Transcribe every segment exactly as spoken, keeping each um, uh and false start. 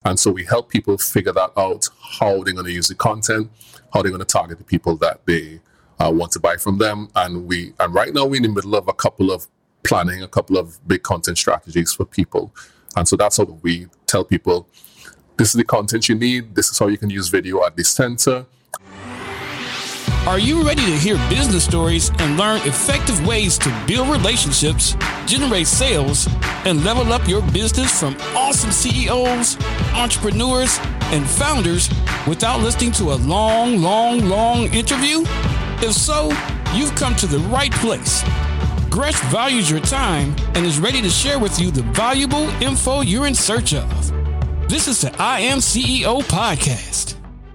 And so we help people figure that out, how they're going to use the content, how they're going to target the people that they uh, want to buy from them. And we and right now we're in the middle of a couple of planning, a couple of big content strategies for people. And so that's how we tell people, this is the content you need. This is how you can use video at the center. Are you ready to hear business stories and learn effective ways to build relationships, generate sales, and level up your business from awesome C E Os, entrepreneurs, and founders without listening to a long, long, long interview? If so, you've come to the right place. Gresh values your time and is ready to share with you the valuable info you're in search of. This is the I Am C E O podcast.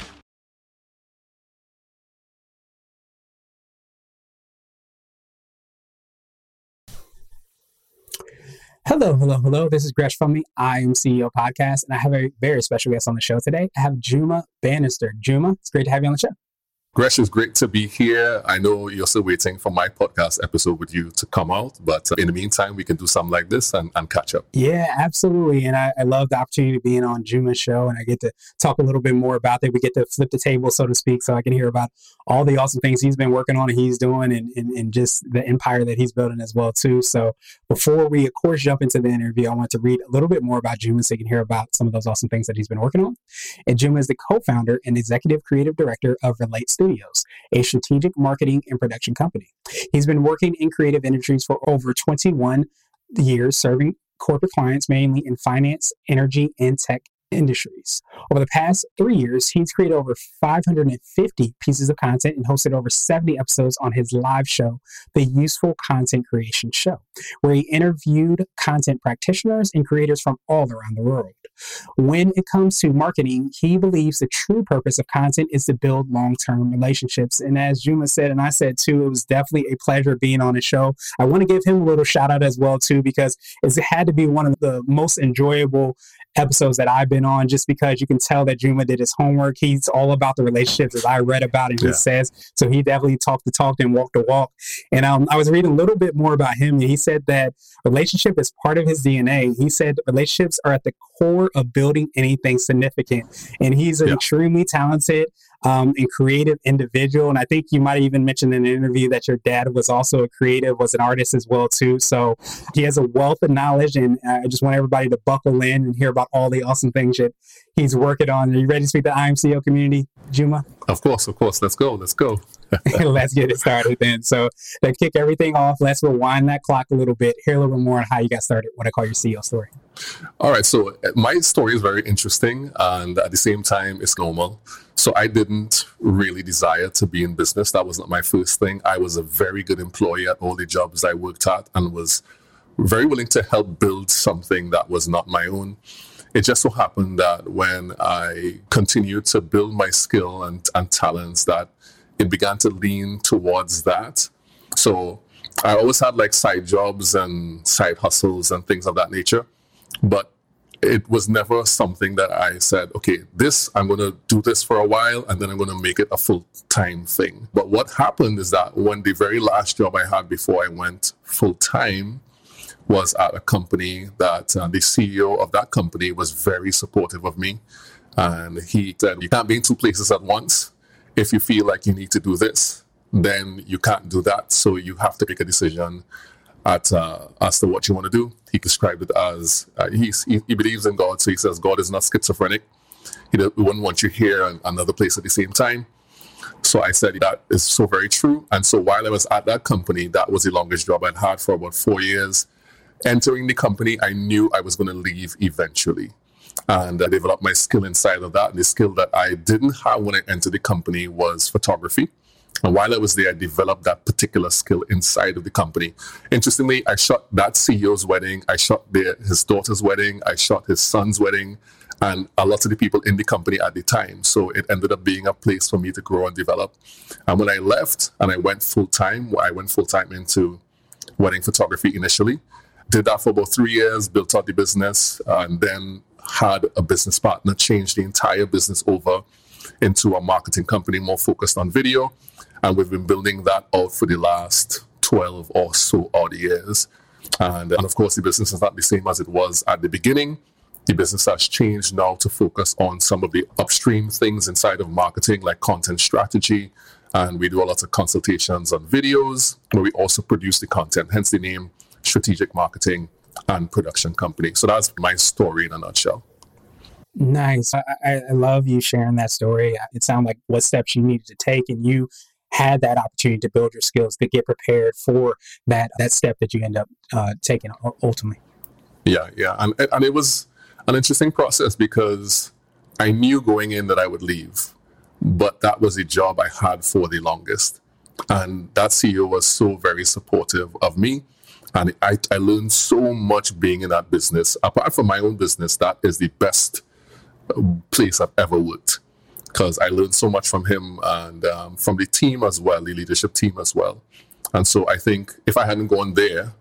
Hello, hello, hello. This is Gresh from the I Am C E O podcast, and I have a very special guest on the show today. I have Juma Bannister. Juma, it's great to have you on the show. Gresh, it's great to be here. I know you're still waiting for my podcast episode with you to come out, but in the meantime, we can do something like this and, and catch up. Yeah, absolutely. And I, I love the opportunity of being on Juma's show, and I get to talk a little bit more about it. We get to flip the table, so to speak, so I can hear about all the awesome things he's been working on and he's doing and, and, and just the empire that he's building as well, too. So before we, of course, jump into the interview, I want to read a little bit more about Juma so you can hear about some of those awesome things that he's been working on. And Juma is the co-founder and executive creative director of Relate Studios, a strategic marketing and production company. He's been working in creative industries for over twenty-one years, serving corporate clients mainly in finance, energy, and tech industries. Over the past three years, he's created over five hundred fifty pieces of content and hosted over seventy episodes on his live show, The Useful Content Creation Show, where he interviewed content practitioners and creators from all around the world. When it comes to marketing, he believes the true purpose of content is to build long-term relationships. And as Juma said, and I said too, it was definitely a pleasure being on the show. I want to give him a little shout out as well too, because it had to be one of the most enjoyable episodes that I've been on, just because you can tell that Juma did his homework. He's all about the relationships, as I read about and yeah. he says. So he definitely talked the talk and walked the walk. And um, I was reading a little bit more about him, and he said that relationship is part of his D N A. He said relationships are at the core of building anything significant. And he's an yeah. extremely talented um, and creative individual. And I think you might have even mentioned in an interview that your dad was also a creative, was an artist as well too. So he has a wealth of knowledge, and I just want everybody to buckle in and hear about all the awesome things that he's working on. Are you ready to speak to the I M C O community, Juma? Of course, of course. Let's go. Let's go. Let's get it started then. So to kick everything off, let's rewind that clock a little bit. Hear a little bit more on how you got started, what I call your C E O story. All right. So my story is very interesting, and at the same time, it's normal. So I didn't really desire to be in business. That was not my first thing. I was a very good employee at all the jobs I worked at and was very willing to help build something that was not my own. It just so happened that when I continued to build my skill and, and talents, that it began to lean towards that. So I always had like side jobs and side hustles and things of that nature. But it was never something that I said, okay, this, I'm going to do this for a while and then I'm going to make it a full-time thing. But what happened is that when the very last job I had before I went full-time was at a company that uh, the C E O of that company was very supportive of me. And he said, you can't be in two places at once. If you feel like you need to do this, then you can't do that. So you have to make a decision at uh, as to what you want to do. He described it as, uh, he's, he, he believes in God, so he says God is not schizophrenic. He wouldn't want you here and another place at the same time. So I said that is so very true. And so while I was at that company, that was the longest job I'd had for about four years. Entering the company, I knew I was going to leave eventually. And I developed my skill inside of that. And the skill that I didn't have when I entered the company was photography. And while I was there, I developed that particular skill inside of the company. Interestingly, I shot that C E O's wedding. I shot their, his daughter's wedding. I shot his son's wedding. And a lot of the people in the company at the time. So it ended up being a place for me to grow and develop. And when I left and I went full-time, I went full-time into wedding photography initially. Did that for about three years, built out the business, and then had a business partner change the entire business over into a marketing company more focused on video. And we've been building that out for the last twelve or so odd years. And, and of course, the business is not the same as it was at the beginning. the business has changed now to focus on some of the upstream things inside of marketing, like content strategy. And we do a lot of consultations on videos, where we also produce the content, hence the name Strategic Marketing and Production Company. So that's my story in a nutshell. Nice. I, I love you sharing that story. It sounded like what steps you needed to take, and you had that opportunity to build your skills to get prepared for that that step that you end up uh, taking ultimately. Yeah, yeah. And, and it was an interesting process because I knew going in that I would leave, but that was the job I had for the longest. And that C E O was so very supportive of me. And I, I learned so much being in that business. Apart from my own business, that is the best place I've ever worked, because I learned so much from him and um, from the team as well, the leadership team as well. And so I think if I hadn't gone there,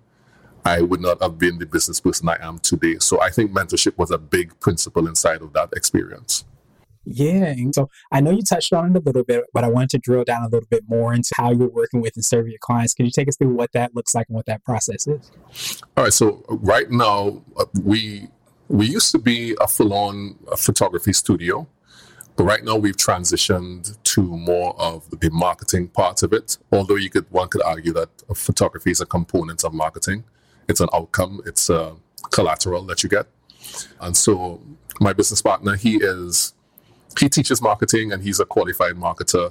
I would not have been the business person I am today. So I think mentorship was a big principle inside of that experience. Yeah. And so I know you touched on it a little bit, but I wanted to drill down a little bit more into how you're working with and serving your clients. Can you take us through what that looks like and what that process is? All right. So right now, uh, we we used to be a full-on photography studio, but right now we've transitioned to more of the marketing part of it. Although you could one could argue that photography is a component of marketing. It's an outcome. It's a collateral that you get. And so my business partner, he is He teaches marketing and he's a qualified marketer.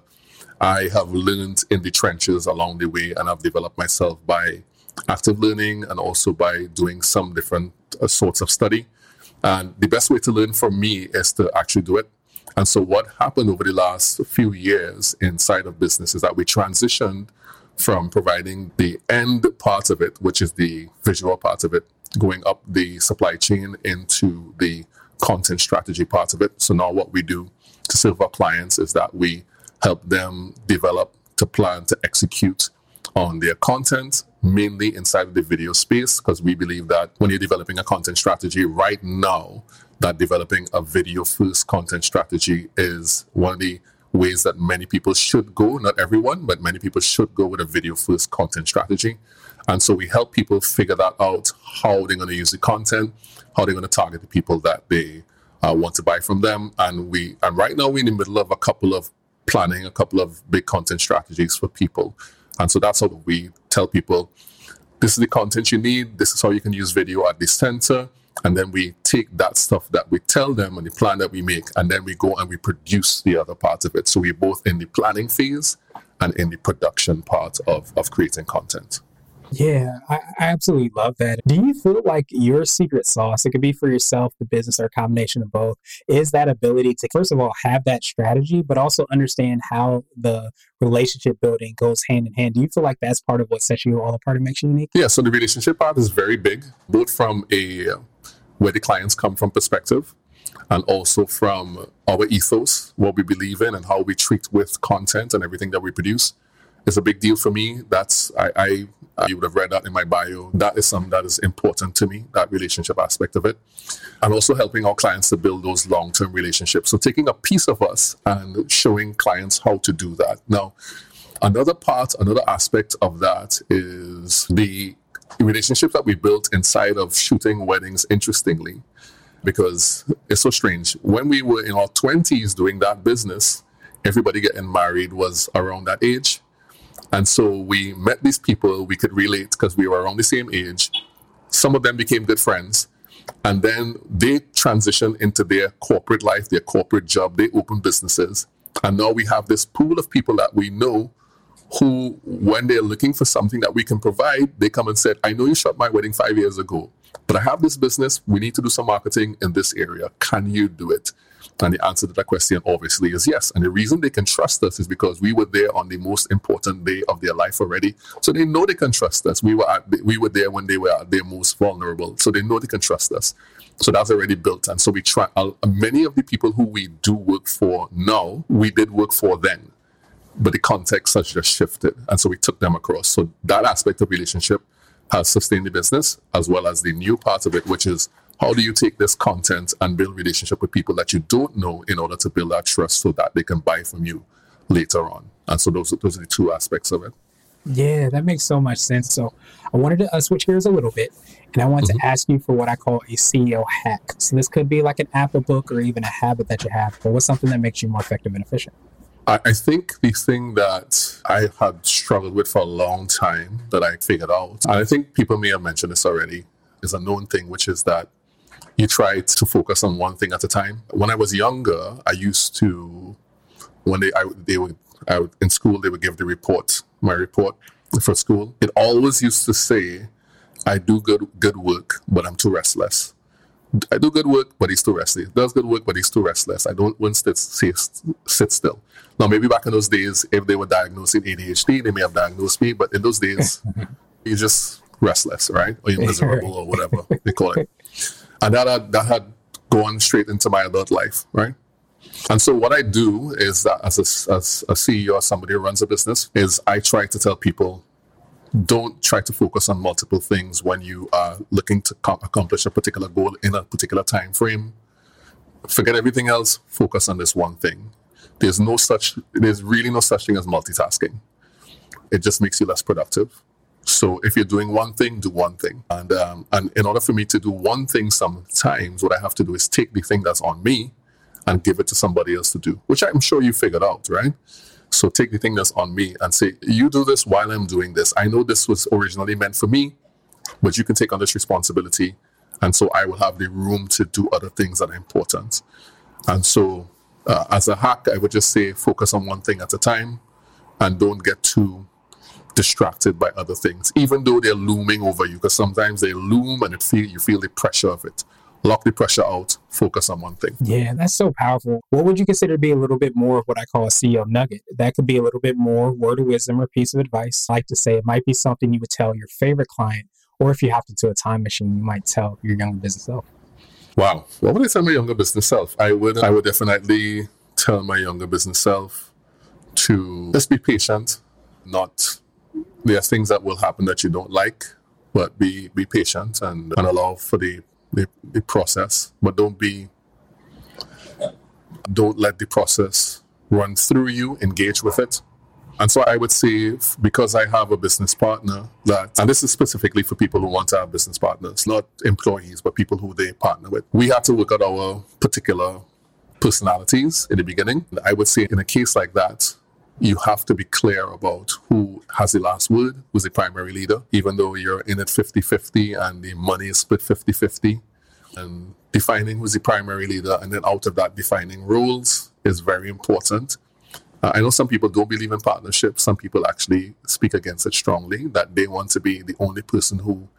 I have learned in the trenches along the way, and I've developed myself by active learning and also by doing some different uh, sorts of study. And the best way to learn from me is to actually do it. And so what happened over the last few years inside of business is that we transitioned from providing the end part of it, which is the visual part of it, going up the supply chain into the content strategy part of it. So now what we do to serve our clients is that we help them develop, to plan, to execute on their content, mainly inside of the video space, because we believe that when you're developing a content strategy right now, that developing a video first content strategy is one of the ways that many people should go. Not everyone, but many people should go with a video first content strategy. And so we help people figure that out, how they're going to use the content, how they're going to target the people that they uh, want to buy from them. And we, and right now we're in the middle of a couple of planning, a couple of big content strategies for people. And so that's how we tell people, this is the content you need. This is how you can use video at the center. And then we take that stuff that we tell them and the plan that we make, and then we go and we produce the other part of it. So we're both in the planning phase and in the production part of, of creating content. Yeah, I, I absolutely love that. Do you feel like your secret sauce, it could be for yourself, the business, or a combination of both, is that ability to, first of all, have that strategy, but also understand how the relationship building goes hand in hand? Do you feel like that's part of what sets you all apart and makes you unique? Yeah, so the relationship part is very big, both from a where the clients come from perspective, and also from our ethos, what we believe in and how we treat with content and everything that we produce. It's a big deal for me. That's, I, I, you would have read that in my bio. That is something that is important to me, that relationship aspect of it. And also helping our clients to build those long-term relationships. So taking a piece of us and showing clients how to do that. Now, another part, another aspect of that is the relationship that we built inside of shooting weddings, interestingly, because it's so strange. When we were in our twenties doing that business, everybody getting married was around that age. And so we met these people, we could relate because we were around the same age. Some of them became good friends. And then they transitioned into their corporate life, their corporate job. They opened businesses. And now we have this pool of people that we know who, when they're looking for something that we can provide, they come and said, I know you shot my wedding five years ago, but I have this business. We need to do some marketing in this area. Can you do it? And the answer to that question obviously is yes. And the reason they can trust us is because we were there on the most important day of their life already. So they know they can trust us. We were at, we were there when they were at their most vulnerable. So they know they can trust us. So that's already built. And so we try, uh, many of the people who we do work for now, we did work for then, but the context has just shifted. And so we took them across. So that aspect of relationship has sustained the business, as well as the new part of it, which is how do you take this content and build relationship with people that you don't know in order to build that trust so that they can buy from you later on? And so those, those are the two aspects of it. Yeah, that makes so much sense. So I wanted to uh, switch gears a little bit, and I want mm-hmm. to ask you for what I call a C E O hack. So this could be like an app, a book, or even a habit that you have, but what's something that makes you more effective and efficient? I, I think the thing that I had struggled with for a long time that I figured out, and I think people may have mentioned this already, is a known thing, which is that you try to focus on one thing at a time. When I was younger, I used to, when they, I, they would, I would, in school, they would give the report, my report for school. It always used to say, I do good good work, but I'm too restless. I do good work, but he's too restless. Does good work, but he's too restless. I don't want to sit, sit still. Now, maybe back in those days, if they were diagnosing A D H D, they may have diagnosed me, but in those days, you're just restless, right? Or you're miserable or whatever they call it. And that had, that had gone straight into my adult life, right? And so what I do is that as a, as a C E O or somebody who runs a business, is I try to tell people, don't try to focus on multiple things when you are looking to com- accomplish a particular goal in a particular time frame. Forget everything else, focus on this one thing. There's no such, there's really no such thing as multitasking. It just makes you less productive. So if you're doing one thing, do one thing. And um, and in order for me to do one thing sometimes, what I have to do is take the thing that's on me and give it to somebody else to do, which I'm sure you figured out, right? So take the thing that's on me and say, you do this while I'm doing this. I know this was originally meant for me, but you can take on this responsibility. And so I will have the room to do other things that are important. And so uh, as a hack, I would just say, focus on one thing at a time and don't get too distracted by other things, even though they're looming over you, because sometimes they loom and it feel you feel the pressure of it. Lock the pressure out, focus on one thing. Yeah, that's so powerful. What would you consider to be a little bit more of what I call a C E O nugget? That could be a little bit more word of wisdom or piece of advice. I like to say it might be something you would tell your favorite client, or if you have to do a time machine, you might tell your younger business self. Wow. What would I tell my younger business self? I would I would definitely tell my younger business self to just be patient. Not, there are things that will happen that you don't like, but be be patient and, and allow for the The, the process, but don't be, don't let the process run through you, engage with it. And so I would say, because I have a business partner that, and this is specifically for people who want to have business partners, not employees, but people who they partner with. We have to work out our particular personalities in the beginning. I would say in a case like that, you have to be clear about who has the last word, who's the primary leader, even though you're in it fifty-fifty and the money is split fifty-fifty. And defining who's the primary leader, and then out of that, defining roles is very important. Uh, I know some people don't believe in partnerships. Some people actually speak against it strongly, that they want to be the only person who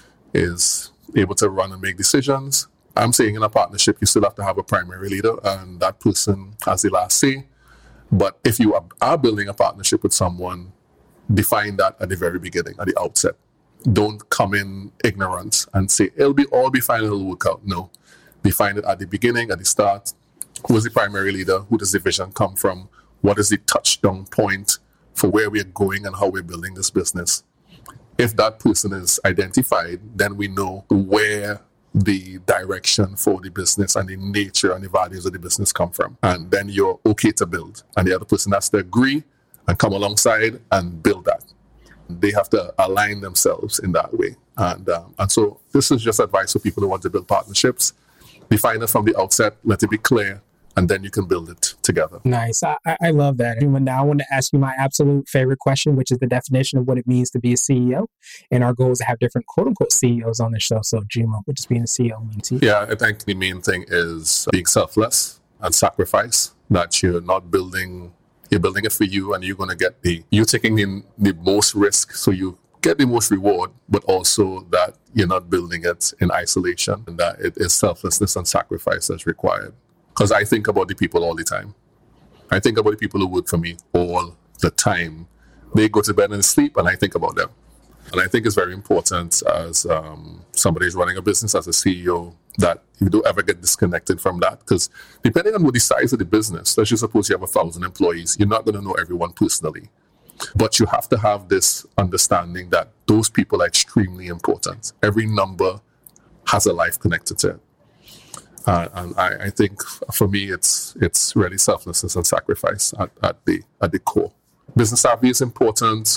is able to run and make decisions. I'm saying in a partnership, you still have to have a primary leader, and that person has the last say. But if you are building a partnership with someone, define that at the very beginning, at the outset. Don't come in ignorant and say, it'll be all be fine, it'll work out. No. Define it at the beginning, at the start. Who is the primary leader? Who does the vision come from? What is the touchdown point for where we're going and how we're building this business? If that person is identified, then we know where the direction for the business and the nature and the values of the business come from. And then you're okay to build. And the other person has to agree and come alongside and build that. They have to align themselves in that way. And um, and so this is just advice for people who want to build partnerships. Define it from the outset, let it be clear, and then you can build it together. Nice. I, I love that. And now I want to ask you my absolute favorite question, which is the definition of what it means to be a C E O. And our goal is to have different quote unquote C E Os on the show. So Juma, what does being a C E O mean to you? Yeah, I think the main thing is being selfless and sacrifice, that you're not building, you're building it for you, and you're going to get the, you're taking the, the most risk, so you get the most reward, but also that you're not building it in isolation, and that it is selflessness and sacrifice that's required. Because I think about the people all the time. I think about the people who work for me all the time. They go to bed and sleep, and I think about them. And I think it's very important as um, somebody who's running a business, as a C E O, that you don't ever get disconnected from that. Because depending on what the size of the business, let's just suppose you have a thousand employees, you're not going to know everyone personally. But you have to have this understanding that those people are extremely important. Every number has a life connected to it. Uh, and I, I think for me, it's it's really selflessness and sacrifice at, at the at the core. Business savvy is important.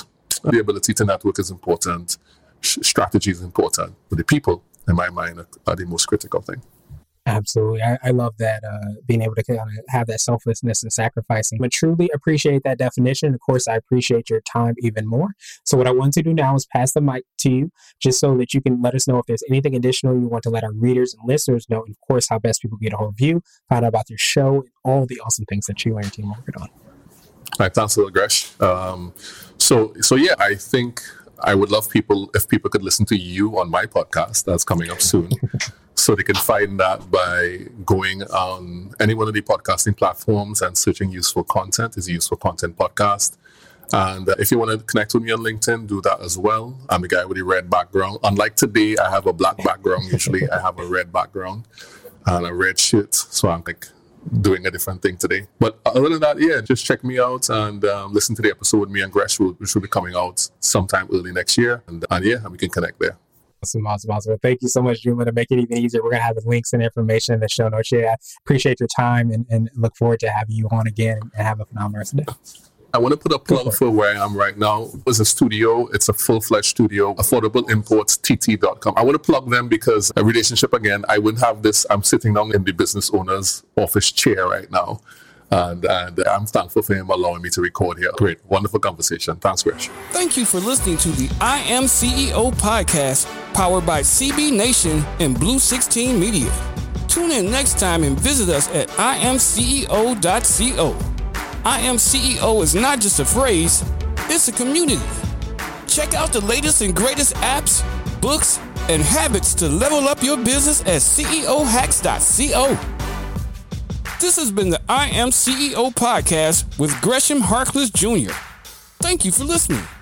The ability to network is important. Strategy is important. But the people, in my mind, are, are the most critical thing. Absolutely. I, I love that, uh, being able to kind of have that selflessness and sacrificing. But truly appreciate that definition. Of course, I appreciate your time even more. So what I want to do now is pass the mic to you, just so that you can let us know if there's anything additional you want to let our readers and listeners know, and of course, how best people get a hold of you, find out about your show, and all the awesome things that you and your team are working on. All right, thanks a lot, Gresh. Um, so, so yeah, I think I would love people, if people could listen to you on my podcast that's coming up soon. So they can find that by going on any one of the podcasting platforms and searching Useful Content. Is a Useful Content podcast. And uh, if you want to connect with me on LinkedIn, do that as well. I'm a guy with a red background. Unlike today, I have a black background. Usually I have a red background and a red shirt. So I'm like doing a different thing today. But other than that, yeah, just check me out and um, listen to the episode with me and Gresh, which will be coming out sometime early next year. And, and yeah, and we can connect there. Awesome, awesome, awesome. Thank you so much, Juma. To make it even easier, we're going to have the links and information in the show notes. Yeah, I appreciate your time and, and look forward to having you on again and have a phenomenal rest of the day. I want to put a plug for where I am right now. It's a studio. It's a full-fledged studio, affordable imports T T dot com. I want to plug them because a relationship, again, I wouldn't have this. I'm sitting down in the business owner's office chair right now. And, and I'm thankful for him allowing me to record here. Great, wonderful conversation. Thanks, Rich. Thank you for listening to the I Am C E O podcast, powered by C B Nation and Blue sixteen Media. Tune in next time and visit us at I am C E O dot co. I Am C E O is not just a phrase, it's a community. Check out the latest and greatest apps, books, and habits to level up your business at C E O hacks dot co. This has been the I Am C E O podcast with Gresham Harkless Junior Thank you for listening.